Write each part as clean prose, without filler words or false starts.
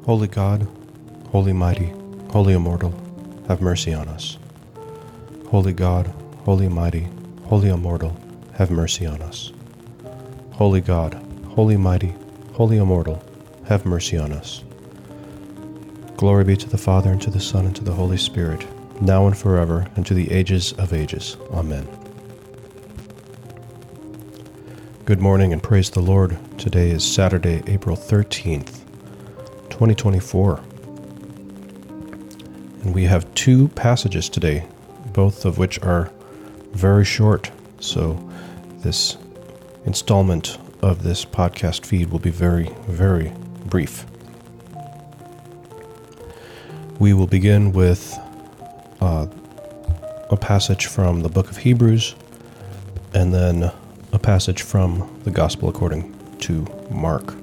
Holy God, holy mighty, holy immortal, have mercy on us. Holy God, holy mighty, holy immortal, have mercy on us. Holy God, holy mighty, holy immortal, have mercy on us. Glory be to the Father, and to the Son, and to the Holy Spirit, now and forever, and to the ages of ages. Amen. Good morning and praise the Lord. Today is Saturday, April 13th, 2024. And we have two passages today, both of which are very short. So this installment of this podcast feed will be very, very brief. We will begin with a passage from the book of Hebrews, and then a passage from the Gospel according to Mark.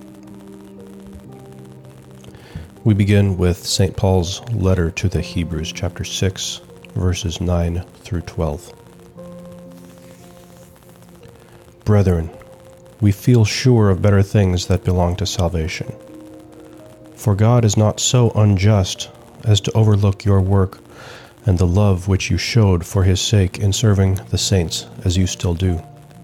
We begin with St. Paul's letter to the Hebrews, chapter 6, verses 9 through 12. Brethren, we feel sure of better things that belong to salvation. For God is not so unjust as to overlook your work and the love which you showed for his sake in serving the saints as you still do.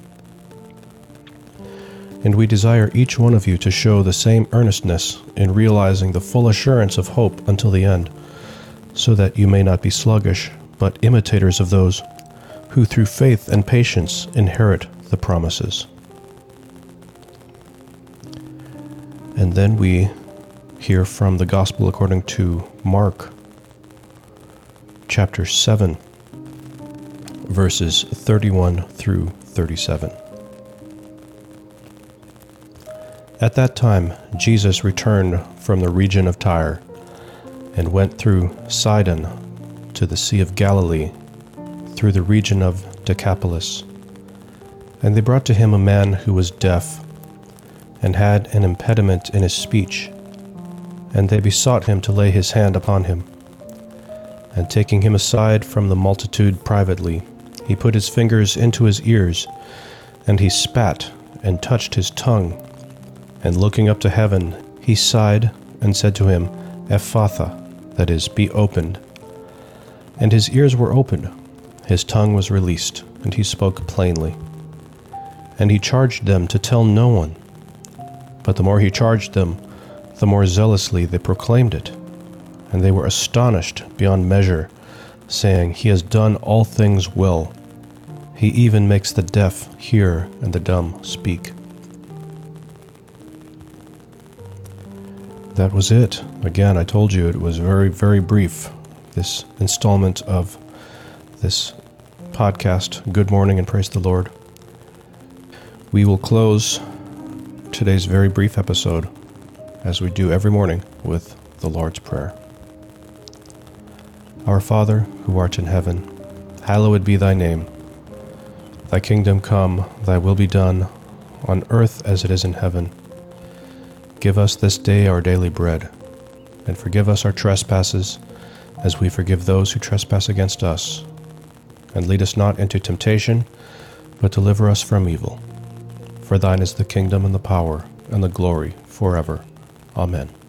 And we desire each one of you to show the same earnestness in realizing the full assurance of hope until the end, so that you may not be sluggish, but imitators of those who through faith and patience inherit the promises. And then we hear from the Gospel according to Mark, chapter 7, verses 31 through 37. At that time, Jesus returned from the region of Tyre and went through Sidon to the Sea of Galilee, through the region of Decapolis. And they brought to him a man who was deaf and had an impediment in his speech. And they besought him to lay his hand upon him. And taking him aside from the multitude privately, he put his fingers into his ears, and he spat and touched his tongue. And looking up to heaven, he sighed and said to him, Ephphatha, that is, be opened. And his ears were opened, his tongue was released, and he spoke plainly. And he charged them to tell no one. But the more he charged them, the more zealously they proclaimed it. And they were astonished beyond measure, saying, He has done all things well. He even makes the deaf hear and the dumb speak. That was it. Again, I told you it was very, very brief, this installment of this podcast. Good morning and praise the Lord. We will close today's very brief episode, as we do every morning, with the Lord's Prayer. Our Father, who art in heaven, hallowed be thy name. Thy kingdom come, thy will be done, on earth as it is in heaven. Give us this day our daily bread, and forgive us our trespasses, as we forgive those who trespass against us. And lead us not into temptation, but deliver us from evil. For thine is the kingdom and the power and the glory forever. Amen.